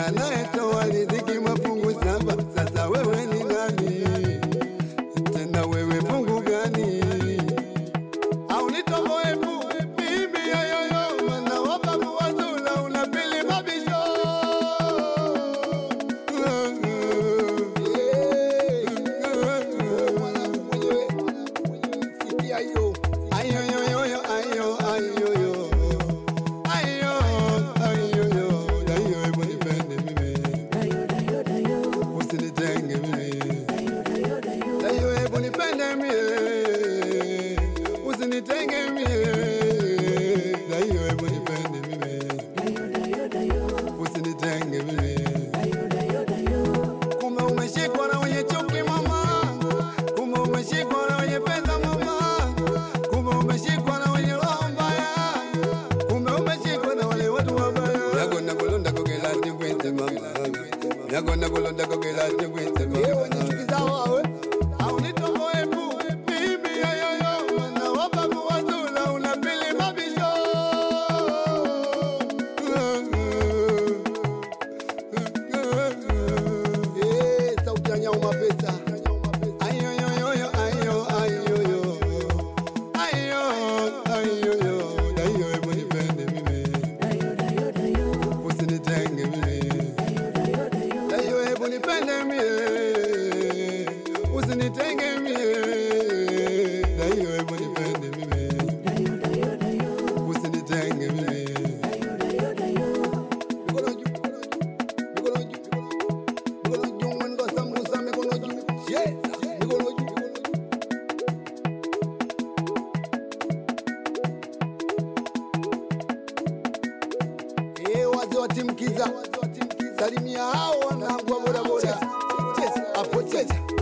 anayetoa riziki mafungu saba. Sasa wewe ni nani? Tena wewe fungu gani? Au nitoboe mu mimi yoyo mana wababu wazula unapili mabisho. Kumbe umeshikwa na wenye chuki mama, kumbe umeshikwa na wenye pesa mama, kumbe umeshikwa na wenye roho mbaya, kumbe umeshikwa na wale watu wabaya. Yakona kulonda kugela tingwete mama, yakona kulonda kugela tingwete mama. Yewe ni chuki zao wewe, au nitoboe mu mimi yoyo na wababu wazula unapili mabisho. Pesa ayo yo yo yo ayo ayo yo ayo ayo yo dayo hebu nipende mimi usinitenge mimi dayo hebu nipende mimi usinitenge mimi dayo hebu nipende mimi usinitenge mimi Timkiza salimia hao wanangu wa boda boda. Hapo cheza.